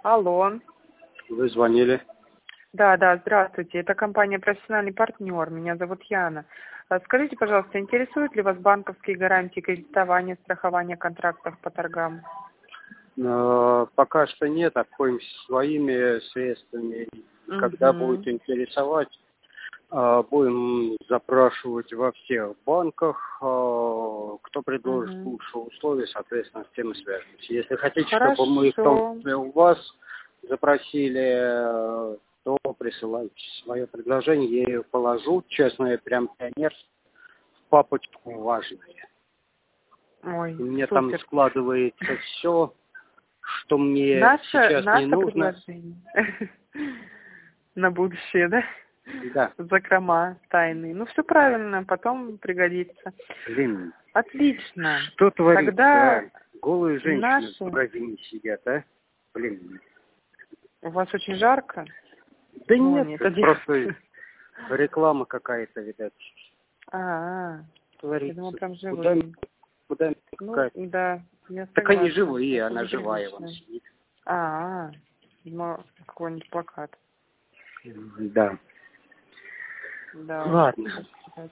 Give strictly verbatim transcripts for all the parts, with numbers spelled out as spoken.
Алло. Вы звонили? Да, да, здравствуйте. Это компания «Профессиональный партнер». Меня зовут Яна. А Скажите, пожалуйста, интересуют ли вас банковские гарантии кредитования, страхования контрактов по торгам? Э, Пока что нет, обходимся своими средствами. Угу. Когда будет интересовать, э, будем запрашивать во всех банках, э, кто предложит Угу. лучшие условия, соответственно, с тем и свяжемся. Если хотите, Хорошо. чтобы мы в том числе у вас запросили, э, то присылайте свое предложение, я ее положу. Честно, я прям пионер, в папочку важное. Ой, У меня супер. там складывается все, что мне Наше, сейчас не наше нужно. предложение на будущее, да? Да. Закрома тайные. Ну, все правильно, потом пригодится. Блин, Отлично. что творится? Тогда а? Голые женщины наши... в магазине сидят, а? Блин. У вас очень жарко? Да Ну, нет, нет, это это просто реклама какая-то, видать. А, я думала, Творится. прям Куда, живые. куда Ну, какая-то. да, я Так они согласна. живые, Это она живая вон неприлично. сидит. А, думала, какой-нибудь плакат. Да. Да уж, Ладно. что сказать.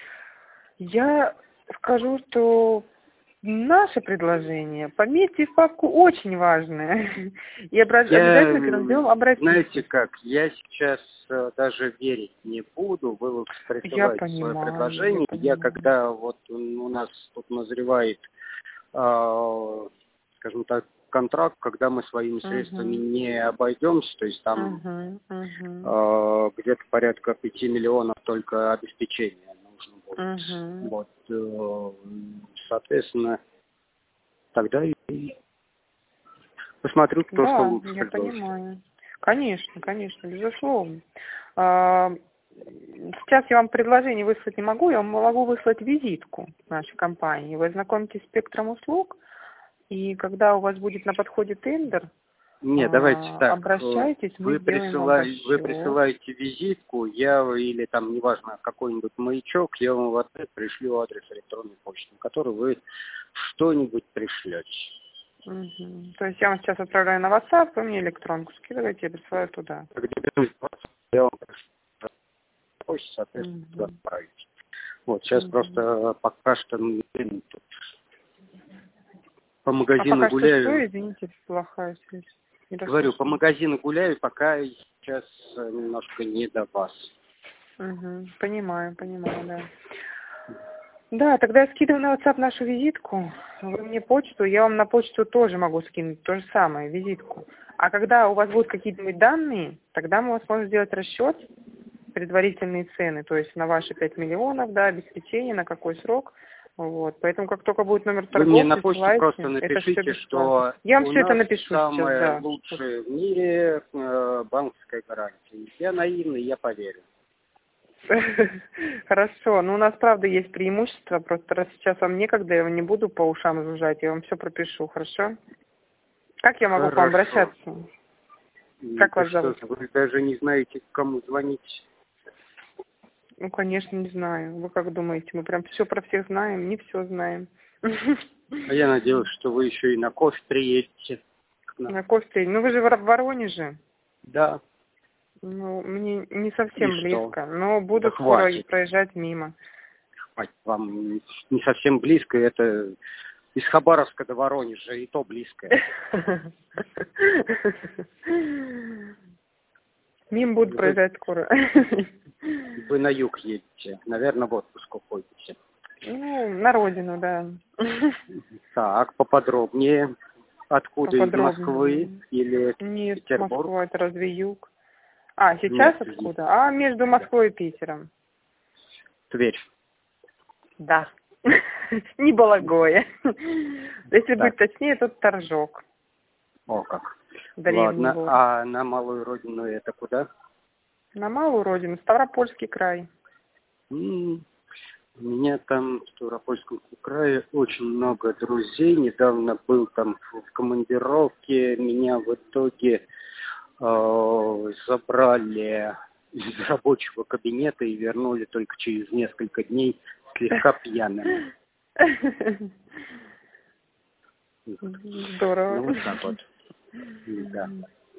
Я скажу, что наше предложение, пометьте в папку, очень важное. И обра- Я, обязательно первым делом обратитесь. знаете как, я сейчас э, даже верить не буду. Вы вот Я присылаете свое понимаю, предложение. я Я понимаю. когда вот у нас тут назревает, э, скажем так, контракт, когда мы своими средствами Угу. не обойдемся, то есть там Угу. Угу. э, где-то порядка пяти миллионов только обеспечения нужно будет. Угу. Вот, э, соответственно, тогда и посмотрю, кто что Да, лучше я предложит. понимаю. Конечно, конечно, безусловно. А, Сейчас я вам предложение выслать не могу, я вам могу выслать визитку нашей компании. Вы ознакомитесь с спектром услуг, и когда у вас будет на подходе тендер, Не, давайте а, так. обращайтесь, мы Вы, сделаем вам присылай, вы расчет. присылаете визитку, я или там, неважно, какой-нибудь маячок, я вам в ответ пришлю адрес электронной почты, на который вы что-нибудь пришлете. Угу. То есть я вам сейчас отправляю на WhatsApp, вы мне электронку скидываете, я присылаю туда. Я вам пришлю почту, соответственно, туда Угу. отправите. Вот, сейчас Угу. просто пока что ну, блин, тут по А магазину пока что гуляю. что, извините, плохая связь. Не Говорю, по расслышала. магазину гуляю, пока сейчас э, немножко не до вас. Угу. Понимаю, понимаю, да. Да, тогда я скидываю на WhatsApp нашу визитку. Вы мне почту, я вам на почту тоже могу скинуть то же самое, визитку. А когда у вас будут какие-нибудь данные, тогда мы сможем сделать расчет, предварительные цены, то есть на ваши пять миллионов, да, обеспечение, на какой срок. Вот. Поэтому как только будет номер Вы мне торгов, на почту присылайте. просто Это все напишите, бесплатно. что Я вам у все это нас напишу сейчас, самая да. лучшая в мире э, банковская гарантия. Я наивный, я поверю. Хорошо, но у нас, правда, есть преимущество, просто раз сейчас вам некогда, я вам не буду по ушам жужжать, я вам все пропишу, хорошо? Как я могу к вам Хорошо. обращаться? И Как да вас что зовут? ж, вы даже не знаете, к кому звонить. Ну, конечно, не знаю. Вы как думаете, мы прям все про всех знаем? Не все знаем. А я надеюсь, что вы еще и на кофе приедете к нам. На кофе. Ну, вы же в Воронеже. Да. Ну, мне не И совсем что? близко, но буду Да скоро хватит. проезжать мимо. Хватит. Вам не совсем близко. Это из Хабаровска до Воронежа, и то близко. Мимо буду Вы, проезжать скоро. вы на юг едете. Наверное, в отпуск уходите. Ну, на родину, да. Так, поподробнее. Откуда, из Москвы Поподробнее. или Нет, Петербург? Москва, это разве юг? А, сейчас Нет, откуда? А, между Москвой и Питером. Тверь. Да. Не Балагое. Если Так, быть точнее, тут Торжок. о как. Древний Ладно, город. а на малую родину это куда? На малую родину, Ставропольский край. М, У меня там в Ставропольском крае очень много друзей. Недавно был там в командировке. Меня в итоге э, забрали из рабочего кабинета и вернули только через несколько дней слегка пьяными. Здорово. Ну вот так вот. Да.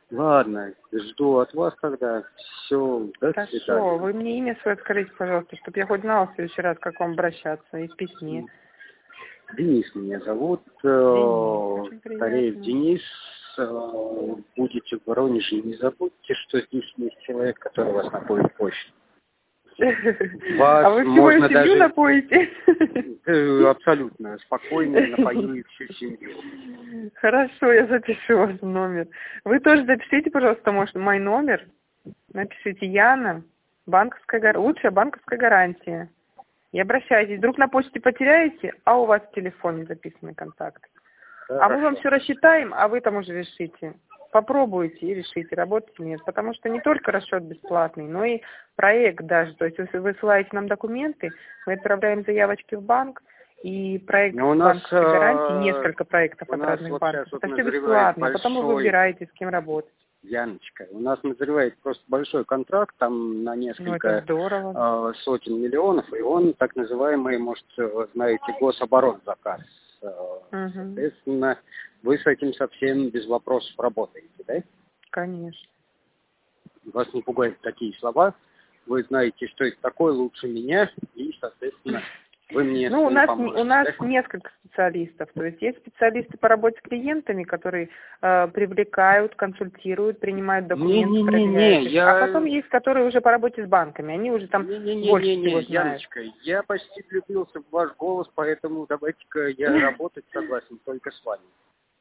Ладно, жду от вас тогда. Все, до Хорошо, свидания. вы мне имя свое скажите, пожалуйста, чтобы я хоть знала в следующий раз, как вам обращаться, и в письме. Денис меня зовут. Денис, очень Тареев приятно. Денис. Э, Будете в Воронеже, не забудьте, что здесь есть человек, который вас напоит почту. Вас А вы всю мою можно семью даже напоите? э, абсолютно спокойно напою и всю семью. Хорошо, я запишу ваш номер. Вы тоже запишите, пожалуйста, может, мой номер. Напишите Яна, банковская гар... лучшая банковская гарантия. И обращайтесь. Вдруг на почте потеряете, а у вас в телефоне записаны контакты. Хорошо. А мы вам все рассчитаем, а вы там уже решите. Попробуйте и решите, работать или нет. Потому что не только расчет бесплатный, но и проект даже. То есть, если вы высылаете нам документы, мы отправляем заявочки в банк, и проект Но у нас, банковской гарантии, э, несколько проектов у от нас разных вот банков. сейчас вот Это все назревает бесплатно. Потом вы большой, выбираете, с кем работать. Яночка, у нас назревает просто большой контракт, там на Ну, это несколько здорово. э, сотен миллионов, и он так называемый, может, вы знаете, гособоронзаказ. Э, Угу. Соответственно, вы с этим совсем без вопросов работаете, да? Конечно. Вас не пугают такие слова, вы знаете, что это такое лучше меня, и, соответственно, вы мне с Ну, у этим нас, поможете, у нас да? несколько специалистов. То есть есть специалисты по работе с клиентами, которые э, привлекают, консультируют, принимают документы, проверяют Не-не-не-не, их. А я... потом есть, которые уже по работе с банками. Они уже там больше Не-не-не-не-не, всего знают. Яночка, я почти влюбился в ваш голос, поэтому давайте-ка я работать согласен только с вами.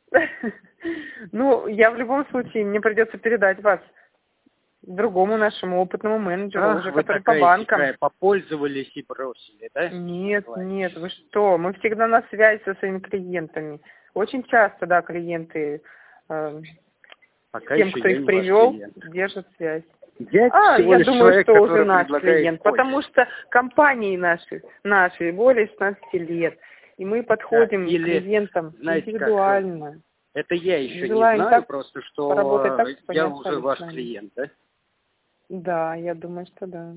Ну, я в любом случае, мне придется передать вас другому нашему опытному менеджеру, Ах, уже вы который по такая банкам. хитрая, попользовались и бросили, да? Нет, Называется. нет, вы что? Мы всегда на связи со своими клиентами. Очень часто, да, клиенты э, Пока с тем, еще кто я их не ваш привел, клиент. держат связь. Я А, всего я лишь думаю, человек, что уже который наш предлагает клиент, почту. потому что компании наши, наши более шестнадцати лет, и мы Да, подходим к или, клиентам знаете как, индивидуально. это я еще не Желаем знаю, так просто поработать что так, чтобы я они уже остались ваш с нами. клиент, да? Да, я думаю, что да.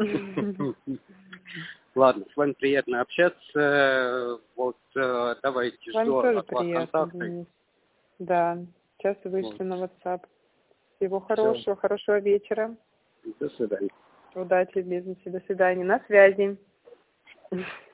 Ладно, с вами приятно общаться. Вот э, давайте С вами жду тоже от вас приятно, контакты. Денис. Да, сейчас Вот. вышли на WhatsApp. Всего Все. хорошего, хорошего вечера. До свидания. Удачи в бизнесе. До свидания. На связи.